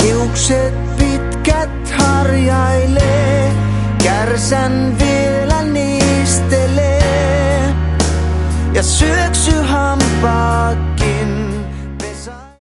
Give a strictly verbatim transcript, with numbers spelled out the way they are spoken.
Hiukset pitkät harjailee, kärsän vielä niistelee ja syöksyhampaat